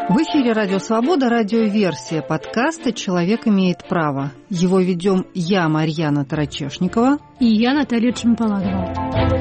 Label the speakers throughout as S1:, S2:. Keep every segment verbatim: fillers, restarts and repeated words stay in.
S1: В эфире «Радио Свобода», радиоверсия подкаста «Человек имеет право». Его ведем я, Марьяна Тарачешникова.
S2: И я, Наталья Чемпаладова.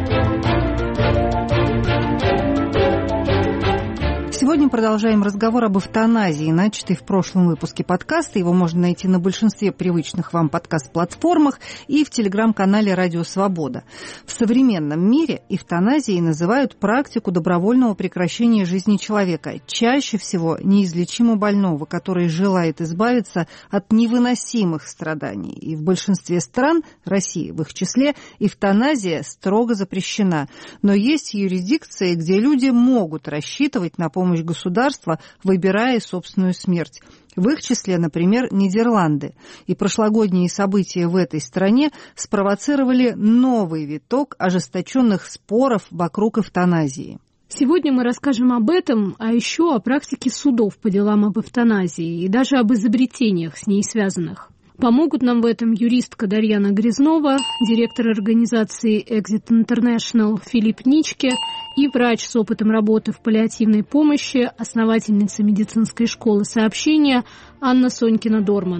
S1: Сегодня продолжаем разговор об эвтаназии, начатый в прошлом выпуске подкаста. Его можно найти на большинстве привычных вам подкаст-платформах и в телеграм-канале «Радио Свобода». В современном мире эвтаназией называют практику добровольного прекращения жизни человека, чаще всего неизлечимо больного, который желает избавиться от невыносимых страданий. И в большинстве стран, России в их числе, эвтаназия строго запрещена. Но есть юрисдикции, где люди могут рассчитывать на помощь государства, выбирая собственную смерть. В их числе, например, Нидерланды. И прошлогодние события в этой стране спровоцировали новый виток ожесточенных споров вокруг эвтаназии.
S2: Сегодня мы расскажем об этом, а еще о практике судов по делам об эвтаназии и даже об изобретениях с ней связанных. Помогут нам в этом юристка Дарьяна Грязнова, директор организации Exit International Филипп Ничке и врач с опытом работы в паллиативной помощи, основательница медицинской школы сообщения Анна Сонькина-Дорман.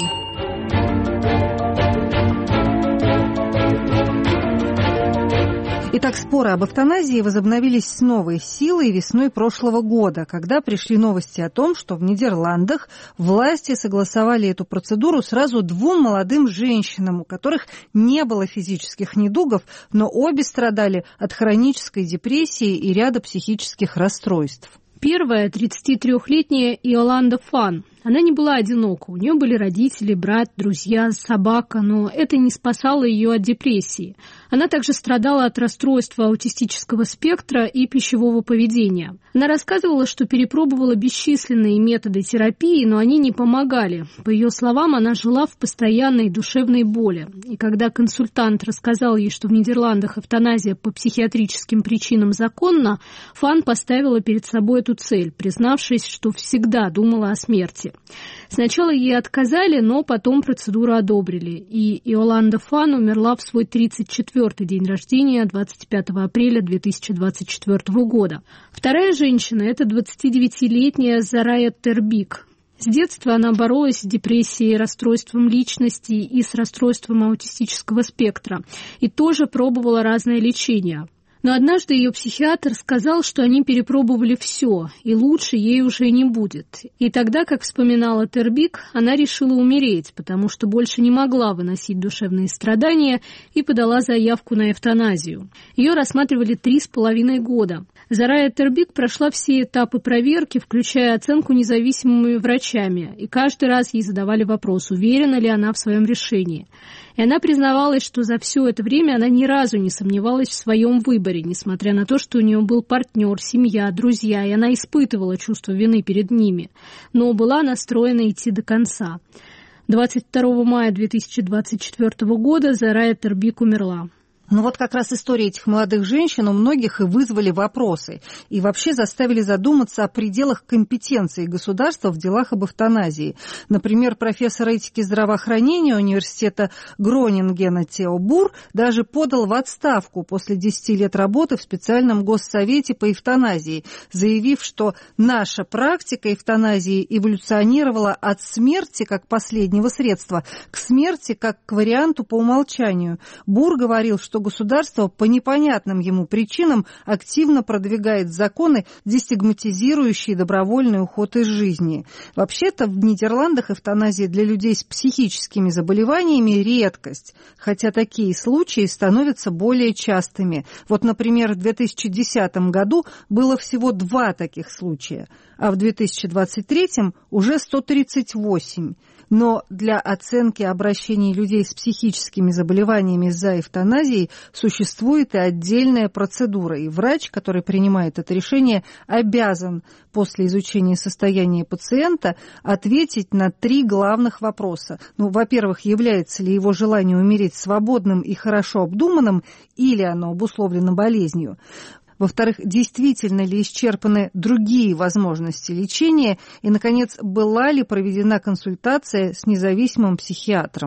S1: Итак, споры об эвтаназии возобновились с новой силой весной прошлого года, когда пришли новости о том, что в Нидерландах власти согласовали эту процедуру сразу двум молодым женщинам, у которых не было физических недугов, но обе страдали от хронической депрессии и ряда психических расстройств.
S2: Первая, тридцатитрёхлетняя Иоланда Фан. Она не была одинока. У нее были родители, брат, друзья, собака, но это не спасало ее от депрессии. Она также страдала от расстройства аутистического спектра и пищевого поведения. Она рассказывала, что перепробовала бесчисленные методы терапии, но они не помогали. По ее словам, она жила в постоянной душевной боли. И когда консультант рассказал ей, что в Нидерландах эвтаназия по психиатрическим причинам законна, Фан поставила перед собой эту цель, признавшись, что всегда думала о смерти. Сначала ей отказали, но потом процедуру одобрили. И Иоланда Фан умерла в свой тридцать четвёртый день рождения двадцать пятого апреля две тысячи двадцать четвёртого года. Вторая женщина – это двадцатидевятилетняя Зарая Тербик. С детства она боролась с депрессией, расстройством личности и с расстройством аутистического спектра. И тоже пробовала разное лечение. Но однажды ее психиатр сказал, что они перепробовали все, и лучше ей уже не будет. И тогда, как вспоминала Тербик, она решила умереть, потому что больше не могла выносить душевные страдания и подала заявку на эвтаназию. Ее рассматривали три с половиной года. Зарая Тербик прошла все этапы проверки, включая оценку независимыми врачами, и каждый раз ей задавали вопрос, уверена ли она в своем решении. И она признавалась, что за все это время она ни разу не сомневалась в своем выборе, несмотря на то, что у нее был партнер, семья, друзья, и она испытывала чувство вины перед ними, но была настроена идти до конца. двадцать второго мая две тысячи двадцать четвёртого года Зарая Тербик умерла.
S1: Ну вот как раз истории этих молодых женщин у многих и вызвали вопросы, и вообще заставили задуматься о пределах компетенции государства в делах об эвтаназии. Например, профессор этики здравоохранения университета Гронингена Тео Бур даже подал в отставку после десяти лет работы в специальном госсовете по эвтаназии, заявив, что наша практика эвтаназии эволюционировала от смерти как последнего средства к смерти как к варианту по умолчанию. Бур говорил, что государство по непонятным ему причинам активно продвигает законы, дестигматизирующие добровольный уход из жизни. Вообще-то в Нидерландах эвтаназия для людей с психическими заболеваниями редкость, хотя такие случаи становятся более частыми. Вот, например, в две тысячи десятом году было всего два таких случая, а в две тысячи двадцать третьем уже сто тридцать восемь. Но для оценки обращений людей с психическими заболеваниями за эвтаназией существует и отдельная процедура. И врач, который принимает это решение, обязан после изучения состояния пациента ответить на три главных вопроса. Ну, во-первых, является ли его желание умереть свободным и хорошо обдуманным, или оно обусловлено болезнью. Во-вторых, действительно ли исчерпаны другие возможности лечения? И, наконец, была ли проведена консультация с независимым психиатром?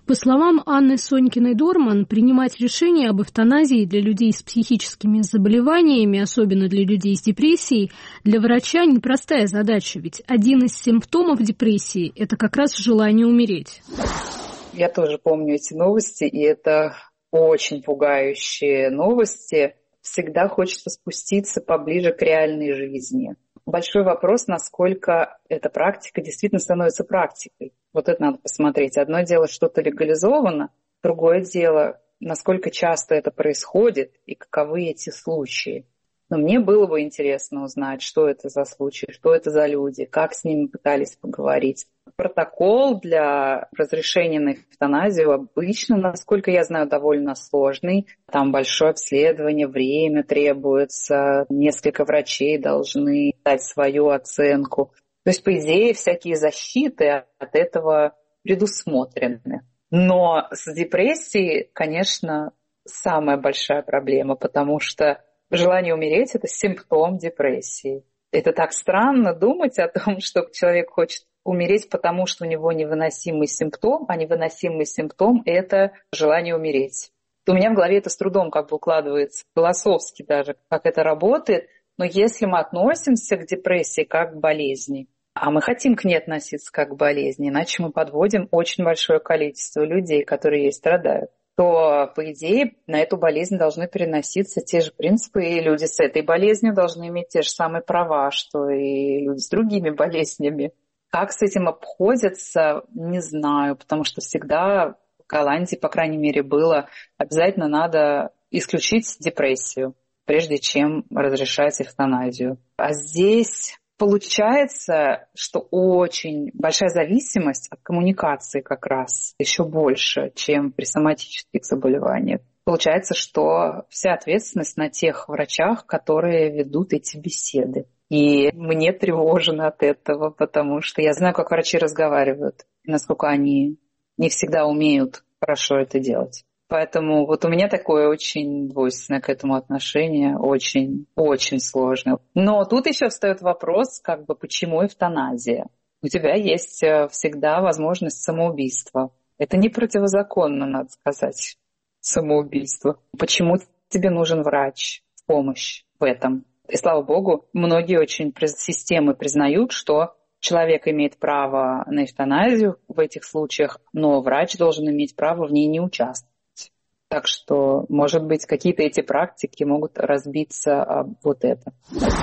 S2: По словам Анны Сонькиной-Дорман, принимать решения об эвтаназии для людей с психическими заболеваниями, особенно для людей с депрессией, для врача непростая задача, ведь один из симптомов депрессии – это как раз желание умереть.
S3: Я тоже помню эти новости, и это очень пугающие новости. Всегда хочется спуститься поближе к реальной жизни. Большой вопрос, насколько эта практика действительно становится практикой. Вот это надо посмотреть. Одно дело, что-то легализовано, другое дело, насколько часто это происходит и каковы эти случаи. Но мне было бы интересно узнать, что это за случаи, что это за люди, как с ними пытались поговорить. Протокол для разрешения на эвтаназию обычно, насколько я знаю, довольно сложный. Там большое обследование, время требуется, несколько врачей должны дать свою оценку. То есть, по идее, всякие защиты от этого предусмотрены. Но с депрессией, конечно, самая большая проблема, потому что желание умереть – это симптом депрессии. Это так странно думать о том, что человек хочет умереть, потому что у него невыносимый симптом, а невыносимый симптом – это желание умереть. У меня в голове это с трудом как бы укладывается, философски даже, как это работает. Но если мы относимся к депрессии как к болезни, а мы хотим к ней относиться как к болезни, иначе мы подводим очень большое количество людей, которые ей страдают, то, по идее, на эту болезнь должны переноситься те же принципы, и люди с этой болезнью должны иметь те же самые права, что и люди с другими болезнями. Как с этим обходятся, не знаю, потому что всегда в Голландии, по крайней мере, было обязательно надо исключить депрессию, прежде чем разрешать эвтаназию. А здесь получается, что очень большая зависимость от коммуникации как раз еще больше, чем при соматических заболеваниях. Получается, что вся ответственность на тех врачах, которые ведут эти беседы. И мне тревожно от этого, потому что я знаю, как врачи разговаривают, насколько они не всегда умеют хорошо это делать. Поэтому вот у меня такое очень двойственное к этому отношение, очень, очень сложное. Но тут еще встает вопрос, как бы, почему эвтаназия? У тебя есть всегда возможность самоубийства. Это не противозаконно, надо сказать, самоубийство. Почему тебе нужен врач в помощь в этом? И слава богу, многие очень системы признают, что человек имеет право на эвтаназию в этих случаях, но врач должен иметь право в ней не участвовать. Так что, может быть, какие-то эти практики могут разбиться об вот это.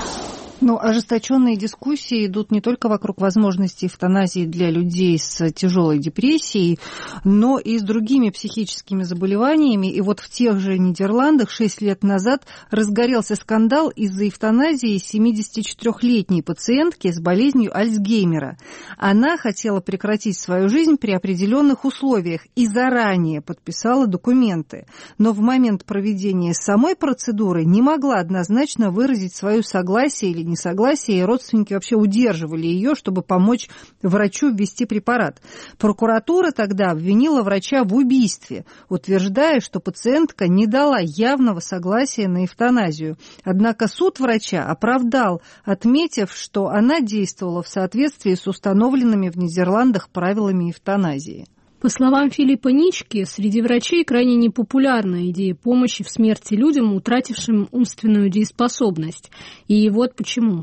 S1: Ну, ожесточенные дискуссии идут не только вокруг возможности эвтаназии для людей с тяжелой депрессией, но и с другими психическими заболеваниями. И вот в тех же Нидерландах шесть лет назад разгорелся скандал из-за эвтаназии семидесятичетырёхлетней пациентки с болезнью Альцгеймера. Она хотела прекратить свою жизнь при определенных условиях и заранее подписала документы. Но в момент проведения самой процедуры не могла однозначно выразить свое согласие или несогласие, и родственники вообще удерживали ее, чтобы помочь врачу ввести препарат. Прокуратура тогда обвинила врача в убийстве, утверждая, что пациентка не дала явного согласия на эвтаназию. Однако суд врача оправдал, отметив, что она действовала в соответствии с установленными в Нидерландах правилами эвтаназии.
S2: По словам Филиппа Нички, среди врачей крайне непопулярна идея помощи в смерти людям, утратившим умственную дееспособность. И вот почему.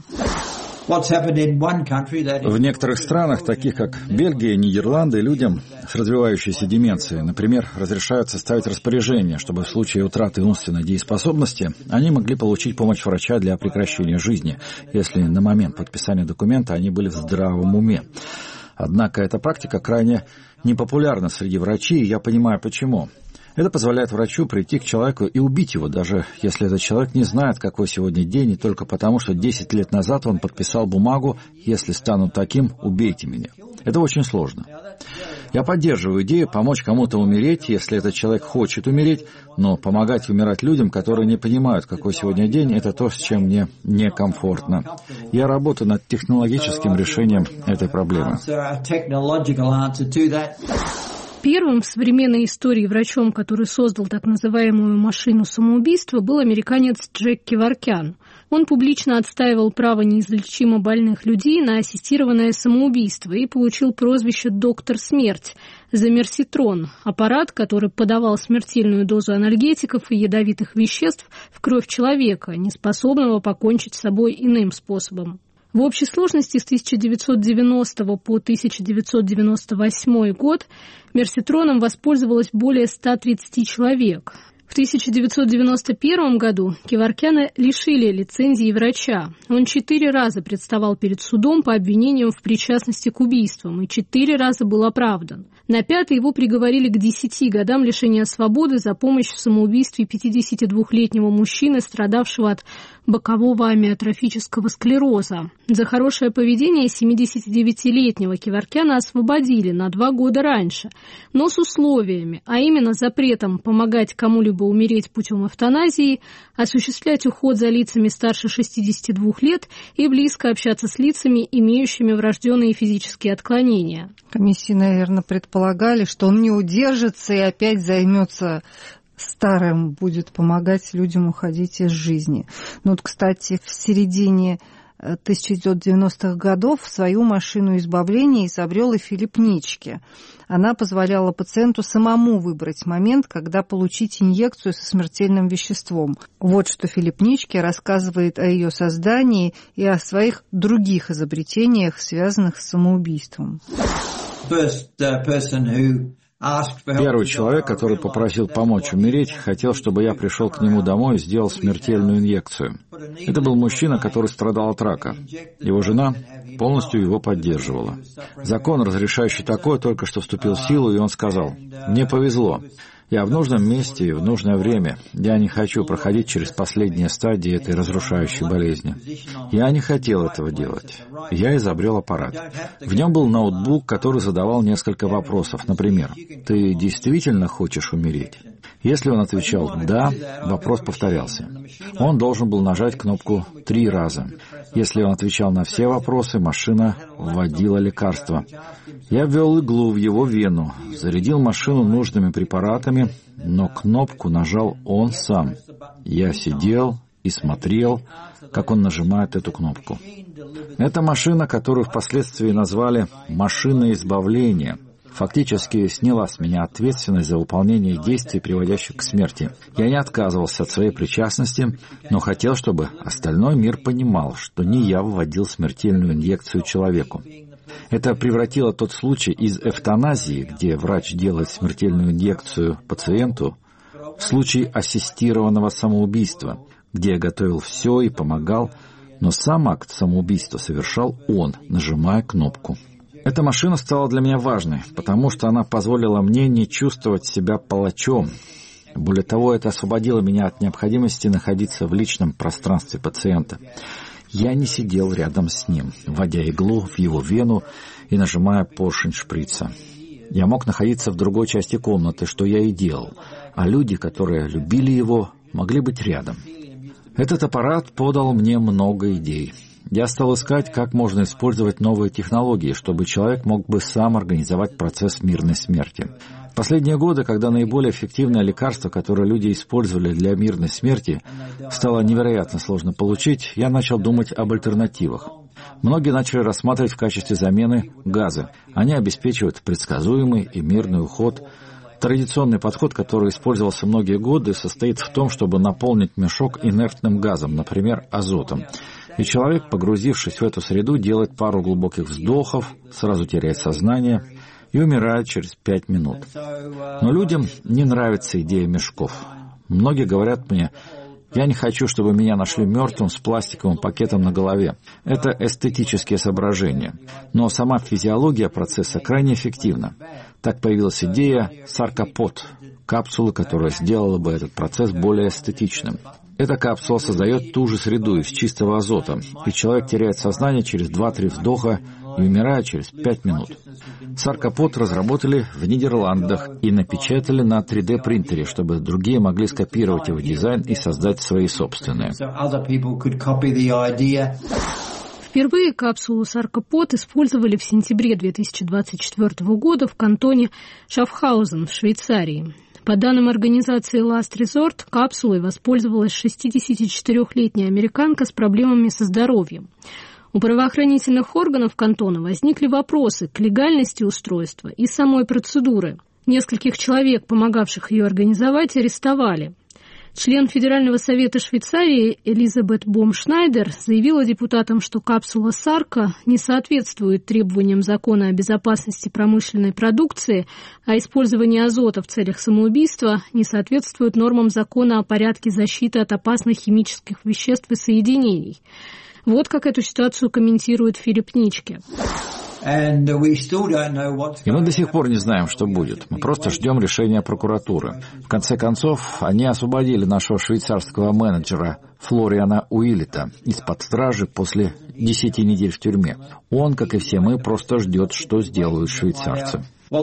S4: В некоторых странах, таких как Бельгия и Нидерланды, людям с развивающейся деменцией, например, разрешают составить распоряжение, чтобы в случае утраты умственной дееспособности они могли получить помощь врача для прекращения жизни, если на момент подписания документа они были в здравом уме. Однако эта практика крайне непопулярна среди врачей, и я понимаю почему. Это позволяет врачу прийти к человеку и убить его, даже если этот человек не знает, какой сегодня день, и только потому, что десять лет назад он подписал бумагу «Если стану таким, убейте меня». Это очень сложно. Я поддерживаю идею помочь кому-то умереть, если этот человек хочет умереть, но помогать умирать людям, которые не понимают, какой сегодня день, это то, с чем мне некомфортно. Я работаю над технологическим решением этой проблемы.
S2: Первым в современной истории врачом, который создал так называемую машину самоубийства, был американец Джек Кеворкян. Он публично отстаивал право неизлечимо больных людей на ассистированное самоубийство и получил прозвище «Доктор Смерть» за мерситрон, аппарат, который подавал смертельную дозу анальгетиков и ядовитых веществ в кровь человека, неспособного покончить с собой иным способом. В общей сложности с тысяча девятьсот девяностого по тысяча девятьсот девяносто восьмой год мерситроном воспользовалось более ста тридцати человек. В тысяча девятьсот девяносто первом году Кеворкяна лишили лицензии врача. Он четыре раза представал перед судом по обвинениям в причастности к убийствам и четыре раза был оправдан. На пятый его приговорили к десяти годам лишения свободы за помощь в самоубийстве пятидесятидвухлетнего мужчины, страдавшего от бокового амиотрофического склероза. За хорошее поведение семидесятидевятилетнего Кеворкяна освободили на два года раньше, но с условиями, а именно запретом помогать кому-либо умереть путем эвтаназии, осуществлять уход за лицами старше шестидесяти двух лет и близко общаться с лицами, имеющими врожденные физические отклонения.
S1: Комиссии, наверное, предполагали, что он не удержится и опять займется старым, будет помогать людям уходить из жизни. Ну вот, кстати, в середине тысяча девятьсот девяностых годов свою машину избавления изобрел и Филипп Нитschke. Она позволяла пациенту самому выбрать момент, когда получить инъекцию со смертельным веществом. Вот что Филипп Нитschke рассказывает о ее создании и о своих других изобретениях, связанных с самоубийством.
S4: Первый человек, который попросил помочь умереть, хотел, чтобы я пришел к нему домой и сделал смертельную инъекцию. Это был мужчина, который страдал от рака. Его жена полностью его поддерживала. Закон, разрешающий такое, только что вступил в силу, и он сказал: «Мне повезло. Я в нужном месте и в нужное время. Я не хочу проходить через последние стадии этой разрушающей болезни. Я не хотел этого делать. Я изобрел аппарат. В нем был ноутбук, который задавал несколько вопросов. Например, «Ты действительно хочешь умереть?» Если он отвечал «да», вопрос повторялся. Он должен был нажать кнопку три раза. Если он отвечал на все вопросы, машина вводила лекарство. Я ввел иглу в его вену, зарядил машину нужными препаратами, но кнопку нажал он сам. Я сидел и смотрел, как он нажимает эту кнопку. Это машина, которую впоследствии назвали «машина избавления», фактически сняла с меня ответственность за выполнение действий, приводящих к смерти. Я не отказывался от своей причастности, но хотел, чтобы остальной мир понимал, что не я вводил смертельную инъекцию человеку. Это превратило тот случай из эвтаназии, где врач делает смертельную инъекцию пациенту, в случай ассистированного самоубийства, где я готовил все и помогал, но сам акт самоубийства совершал он, нажимая кнопку. Эта машина стала для меня важной, потому что она позволила мне не чувствовать себя палачом. Более того, это освободило меня от необходимости находиться в личном пространстве пациента. Я не сидел рядом с ним, вводя иглу в его вену и нажимая поршень шприца. Я мог находиться в другой части комнаты, что я и делал, а люди, которые любили его, могли быть рядом. Этот аппарат подал мне много идей. Я стал искать, как можно использовать новые технологии, чтобы человек мог бы сам организовать процесс мирной смерти. В последние годы, когда наиболее эффективное лекарство, которое люди использовали для мирной смерти, стало невероятно сложно получить, я начал думать об альтернативах. Многие начали рассматривать в качестве замены газы. Они обеспечивают предсказуемый и мирный уход. Традиционный подход, который использовался многие годы, состоит в том, чтобы наполнить мешок инертным газом, например, азотом. И человек, погрузившись в эту среду, делает пару глубоких вздохов, сразу теряет сознание и умирает через пять минут. Но людям не нравится идея мешков. Многие говорят мне: «Я не хочу, чтобы меня нашли мертвым с пластиковым пакетом на голове». Это эстетические соображения. Но сама физиология процесса крайне эффективна. Так появилась идея саркопод, капсулы, которая сделала бы этот процесс более эстетичным. Эта капсула создает ту же среду из чистого азота, и человек теряет сознание через два-три вдоха и умирает через пять минут. Саркопод разработали в Нидерландах и напечатали на три дэ принтере, чтобы другие могли скопировать его дизайн и создать свои собственные.
S2: Впервые капсулу саркопод использовали в сентябре две тысячи двадцать четвёртого года в кантоне Шафхаузен в Швейцарии. По данным организации Last Resort, капсулой воспользовалась шестидесятичетырёхлетняя американка с проблемами со здоровьем. У правоохранительных органов кантона возникли вопросы к легальности устройства и самой процедуры. Нескольких человек, помогавших ее организовать, арестовали. Член Федерального совета Швейцарии Элизабет Бомшнайдер заявила депутатам, что капсула Сарка не соответствует требованиям закона о безопасности промышленной продукции, а использование азота в целях самоубийства не соответствует нормам закона о порядке защиты от опасных химических веществ и соединений. Вот как эту ситуацию комментирует Филипп Ничке.
S4: И мы до сих пор не знаем, что будет. Мы просто ждем решения прокуратуры. В конце концов, они освободили нашего швейцарского менеджера Флориана Уиллета из-под стражи после десяти недель в тюрьме. Он, как и все мы, просто ждет, что сделают швейцарцы.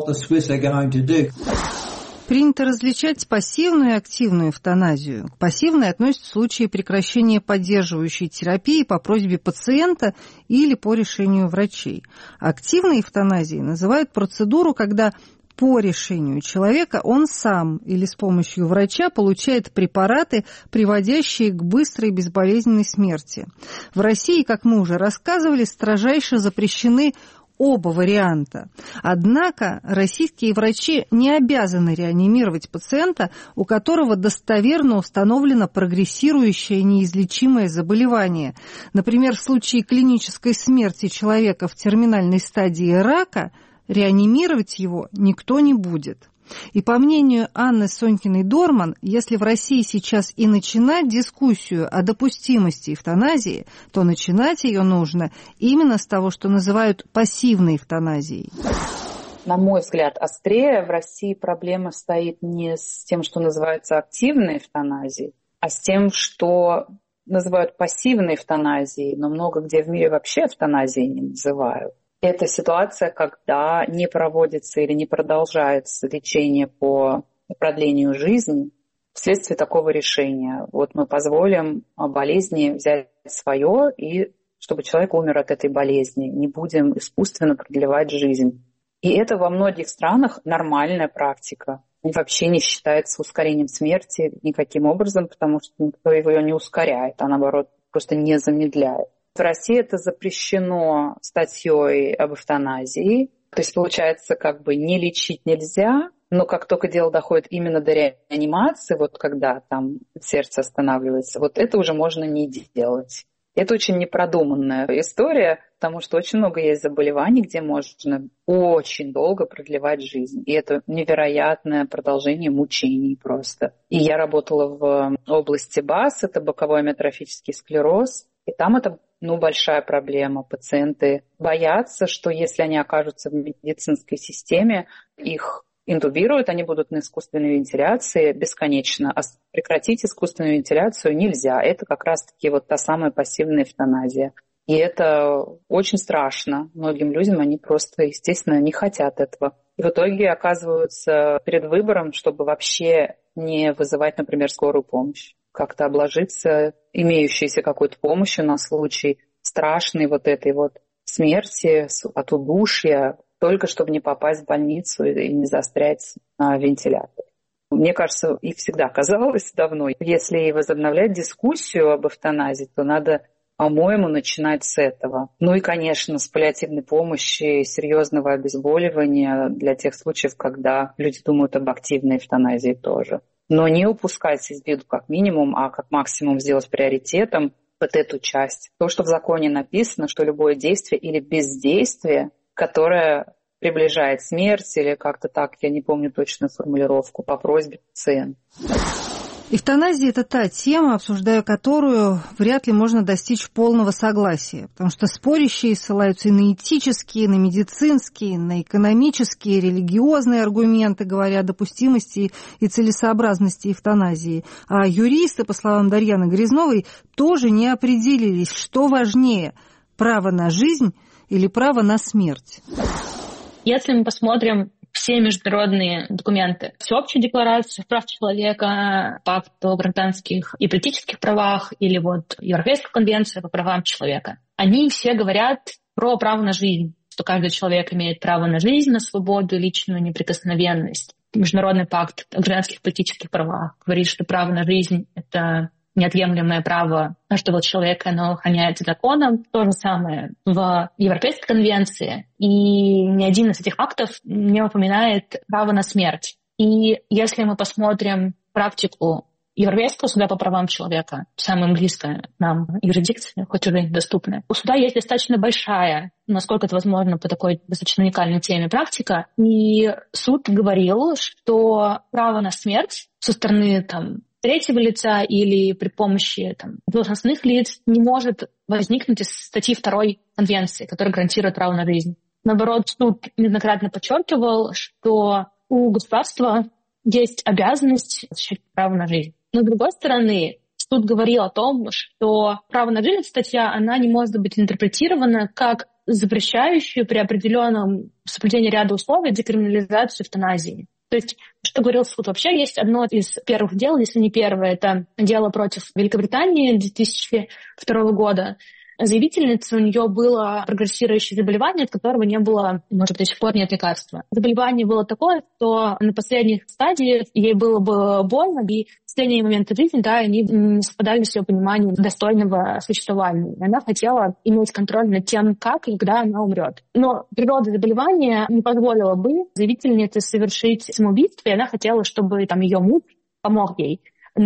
S1: Принято различать пассивную и активную эвтаназию. К пассивной относятся случаи прекращения поддерживающей терапии по просьбе пациента или по решению врачей. Активной эвтаназией называют процедуру, когда по решению человека он сам или с помощью врача получает препараты, приводящие к быстрой и безболезненной смерти. В России, как мы уже рассказывали, строжайше запрещены оба варианта. Однако российские врачи не обязаны реанимировать пациента, у которого достоверно установлено прогрессирующее неизлечимое заболевание. Например, в случае клинической смерти человека в терминальной стадии рака реанимировать его никто не будет. И по мнению Анны Сонькиной-Дорман, если в России сейчас и начинать дискуссию о допустимости эвтаназии, то начинать ее нужно именно с того, что называют пассивной эвтаназией.
S3: На мой взгляд, острее в России проблема стоит не с тем, что называется активной эвтаназией, а с тем, что называют пассивной эвтаназией, но много где в мире вообще эвтаназией не называют. Это ситуация, когда не проводится или не продолжается лечение по продлению жизни вследствие такого решения. Вот мы позволим болезни взять свое, и чтобы человек умер от этой болезни. Не будем искусственно продлевать жизнь. И это во многих странах нормальная практика. И вообще не считается ускорением смерти никаким образом, потому что никто его не ускоряет, а наоборот просто не замедляет. В России это запрещено статьей об эвтаназии. То есть, получается, как бы не лечить нельзя, но как только дело доходит именно до реанимации, вот когда там сердце останавливается, вот это уже можно не делать. Это очень непродуманная история, потому что очень много есть заболеваний, где можно очень долго продлевать жизнь. И это невероятное продолжение мучений просто. И я работала в области БАС, это боковой амиотрофический склероз, и там это ну, большая проблема. Пациенты боятся, что если они окажутся в медицинской системе, их интубируют, они будут на искусственной вентиляции бесконечно. А прекратить искусственную вентиляцию нельзя. Это как раз-таки вот та самая пассивная эвтаназия. И это очень страшно. Многим людям они просто, естественно, не хотят этого. И в итоге оказываются перед выбором, чтобы вообще не вызывать, например, скорую помощь. Как-то обложиться имеющейся какой-то помощью на случай страшной вот этой вот смерти от удушья, только чтобы не попасть в больницу и не застрять на вентиляторе. Мне кажется, и всегда казалось давно, если возобновлять дискуссию об эвтаназии, то надо, по-моему, начинать с этого. Ну и, конечно, с паллиативной помощи, серьезного обезболивания для тех случаев, когда люди думают об активной эвтаназии тоже. Но не упускать из виду как минимум, а как максимум сделать приоритетом вот эту часть. То, что в законе написано, что любое действие или бездействие, которое приближает смерть или как-то так, я не помню точную формулировку, по просьбе пациента.
S1: Эвтаназия – это та тема, обсуждая которую вряд ли можно достичь полного согласия, потому что спорящие ссылаются и на этические, и на медицинские, и на экономические, и религиозные аргументы, говоря о допустимости и целесообразности эвтаназии. А юристы, по словам Дарьяны Грязновой, тоже не определились, что важнее – право на жизнь или право на смерть.
S5: Если мы посмотрим все международные документы, Всеобщую декларацию прав человека, Пакт о гражданских и политических правах или вот Европейскую конвенцию по правам человека, они все говорят про право на жизнь, что каждый человек имеет право на жизнь, на свободу, личную неприкосновенность. Международный пакт о гражданских и политических правах говорит, что право на жизнь — это неотъемлемое право каждого человека, оно охраняется законом. То же самое в Европейской конвенции. И ни один из этих актов не упоминает право на смерть. И если мы посмотрим практику Европейского суда по правам человека, самая близкая нам юрисдикция, хоть уже недоступная, у суда есть достаточно большая, насколько это возможно по такой достаточно уникальной теме, практика. И суд говорил, что право на смерть со стороны там, третьего лица или при помощи там, должностных лиц не может возникнуть из статьи второй Конвенции, которая гарантирует право на жизнь. Наоборот, суд неоднократно подчеркивал, что у государства есть обязанность защищать право на жизнь. Но, с другой стороны, суд говорил о том, что право на жизнь, статья, она не может быть интерпретирована как запрещающую при определенном соблюдении ряда условий декриминализацию эвтаназии. То есть, что говорил суд? Вообще есть одно из первых дел, если не первое, это дело против Великобритании две тысячи второго года. Заявительница, у нее было прогрессирующее заболевание, от которого не было, может, до сих пор нет лекарства. Заболевание было такое, что на последних стадиях ей было бы больно, и последние моменты жизни, да, они не совпадали с ее пониманием достойного существования. И она хотела иметь контроль над тем, как и когда она умрет. Но природа заболевания не позволила бы заявительнице совершить самоубийство, и она хотела, чтобы там ее муж помог ей.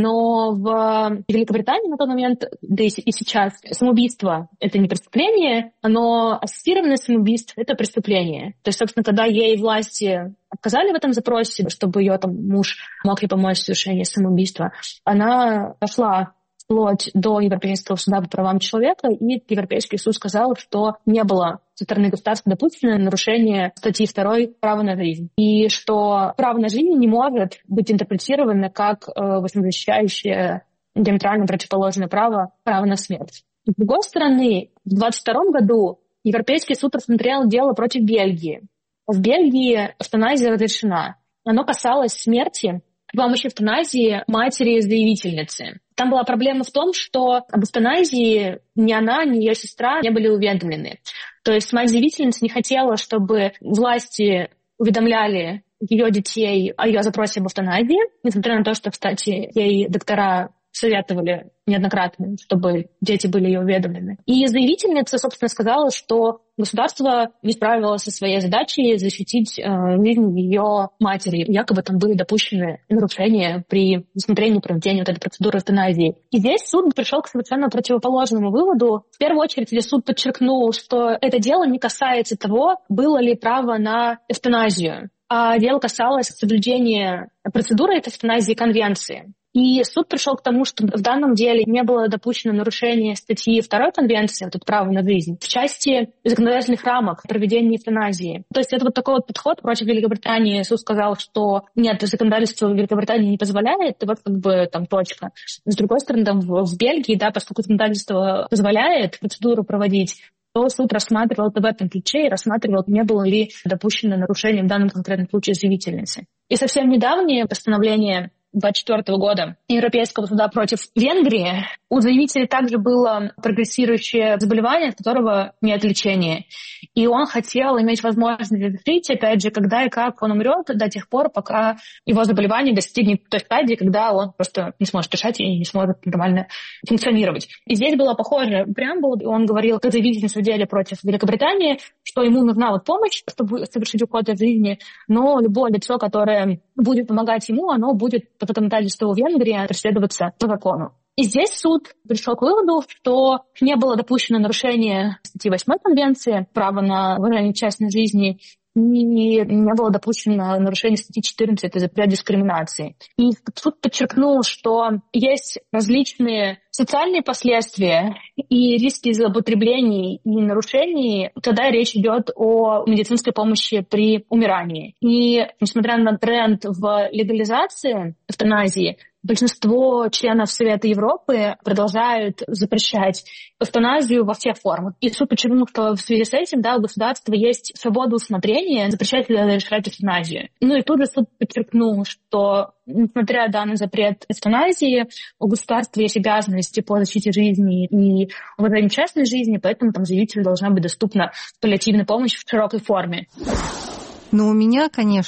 S5: Но в Великобритании на тот момент, да и сейчас, самоубийство — это не преступление, но ассистированное самоубийство — это преступление. То есть, собственно, когда ей власти отказали в этом запросе, чтобы ее там муж мог ей помочь в совершении самоубийства, она пошла вплоть до Европейского суда по правам человека, и Европейский суд сказал, что не было со стороны государства допущено нарушение статьи второй «Право на жизнь». И что право на жизнь не может быть интерпретировано как э, защищающее диаметрально противоположное право «право на смерть». С другой стороны, в двадцать втором году Европейский суд рассмотрел дело против Бельгии. В Бельгии эвтаназия разрешена. Оно касалось смерти при помощи эвтаназии матери-заявительницы. Там была проблема в том, что об эвтаназии ни она, ни ее сестра не были уведомлены. То есть мать-заявительница не хотела, чтобы власти уведомляли ее детей о ее запросе об эвтаназии, несмотря на то, что, кстати, ей доктора советовали неоднократно, чтобы дети были ее уведомлены. И заявительница, собственно, сказала, что государство не справилось со своей задачей защитить э, жизнь ее матери. Якобы там были допущены нарушения при рассмотрении проведения вот этой процедуры эвтаназии. И здесь суд пришел к совершенно противоположному выводу. В первую очередь, здесь суд подчеркнул, что это дело не касается того, было ли право на эвтаназию, а дело касалось соблюдения процедуры этой эвтаназии конвенции. И суд пришел к тому, что в данном деле не было допущено нарушение статьи второй конвенции, вот это право на жизнь, в части законодательных рамок проведения эвтаназии. То есть это вот такой вот подход против Великобритании. Суд сказал, что нет, законодательство Великобритании не позволяет, и вот как бы там точка. С другой стороны, там в, в Бельгии, да, поскольку законодательство позволяет процедуру проводить, то суд рассматривал это в этом ключе и рассматривал, не было ли допущено нарушение в данном конкретном случае заявительницы. И совсем недавнее постановление двадцать четвёртого года Европейского суда против Венгрии. У заявителя также было прогрессирующее заболевание, от которого нет лечения. И он хотел иметь возможность решить, опять же, когда и как он умрет до тех пор, пока его заболевание достигнет той стадии, когда он просто не сможет дышать и не сможет нормально функционировать. И здесь была похожая преамбула. Он говорил, как заявитель в деле против Великобритании, что ему нужна вот помощь, чтобы совершить уход от жизни, но любое лицо, которое будет помогать ему, оно будет по законодательству Венгрии преследоваться по закону. И здесь суд пришел к выводу, что не было допущено нарушение статьи восьмой Конвенции «Право на выражение частной жизни», и не было допущено нарушение статьи четырнадцать «Это запрет дискриминации». И суд подчеркнул, что есть различные социальные последствия и риски злоупотреблений и нарушений, когда речь идет о медицинской помощи при умирании. И несмотря на тренд в легализации эвтаназии, большинство членов Совета Европы продолжают запрещать эвтаназию во всех формах. И суд подчеркнул, что в связи с этим, да, у государства есть свобода усмотрения запрещать или разрешать эвтаназию. Ну и тут же суд подчеркнул, что несмотря на запрет эвтаназии, у государства есть обязанности по защите жизни и уважению частной жизни, поэтому там заявителю должна быть доступна паллиативная помощь в широкой форме.
S1: Но у меня, конечно,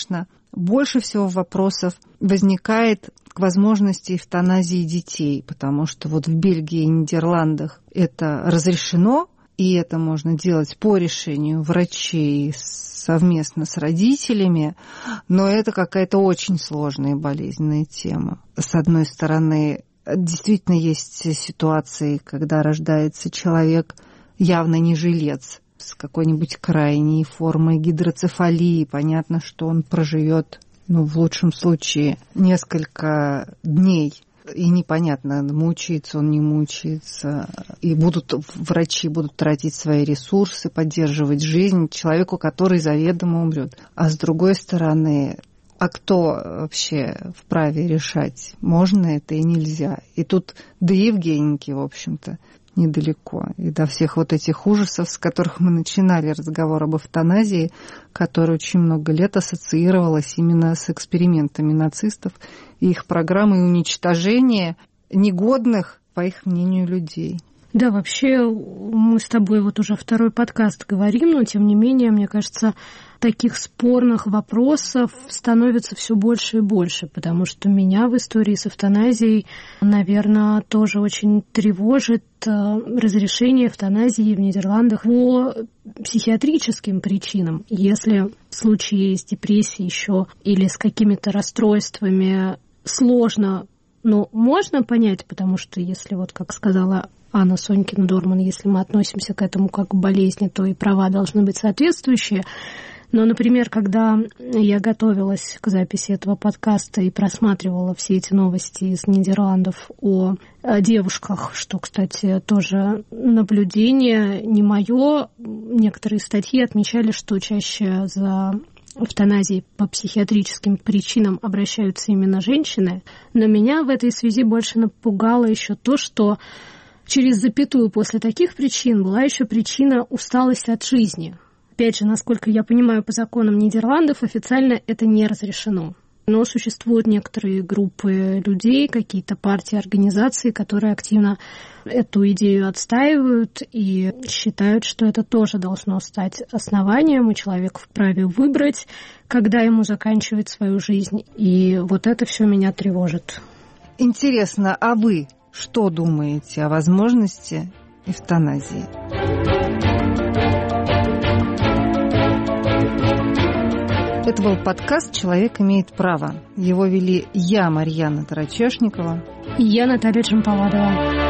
S1: больше всего вопросов возникает к возможности эвтаназии детей, потому что вот в Бельгии и Нидерландах это разрешено, и это можно делать по решению врачей совместно с родителями, но это какая-то очень сложная и болезненная тема. С одной стороны, действительно есть ситуации, когда рождается человек явно не жилец, с какой-нибудь крайней формой гидроцефалии. Понятно, что он проживет, ну, в лучшем случае, несколько дней. И непонятно, мучается он, не мучается. И будут, врачи будут тратить свои ресурсы, поддерживать жизнь человеку, который заведомо умрет. А с другой стороны, а кто вообще вправе решать, можно это и нельзя? И тут до Евгеники, в общем-то, недалеко. И до всех вот этих ужасов, с которых мы начинали разговор об эвтаназии, которая очень много лет ассоциировалась именно с экспериментами нацистов и их программой уничтожения негодных, по их мнению, людей.
S2: Да, вообще мы с тобой вот уже второй подкаст говорим, но тем не менее, мне кажется, таких спорных вопросов становится все больше и больше, потому что меня в истории с эвтаназией, наверное, тоже очень тревожит разрешение эвтаназии в Нидерландах по психиатрическим причинам. Если в случае с депрессией еще или с какими-то расстройствами сложно, но можно понять, потому что если, вот как сказала Анна Сонькина-Дорман, если мы относимся к этому как к болезни, то и права должны быть соответствующие. Но, например, когда я готовилась к записи этого подкаста и просматривала все эти новости из Нидерландов о девушках, что, кстати, тоже наблюдение не мое, некоторые статьи отмечали, что чаще за эвтаназией по психиатрическим причинам обращаются именно женщины. Но меня в этой связи больше напугало еще то, что через запятую после таких причин была еще причина усталости от жизни. Опять же, насколько я понимаю, по законам Нидерландов официально это не разрешено. Но существуют некоторые группы людей, какие-то партии, организации, которые активно эту идею отстаивают и считают, что это тоже должно стать основанием, и человек вправе выбрать, когда ему заканчивать свою жизнь. И вот это все меня тревожит.
S1: Интересно, а вы что думаете о возможности эвтаназии? Это был подкаст «Человек имеет право». Его вели я, Марьяна Тарачешникова.
S2: И я, Наталья Джампаладова.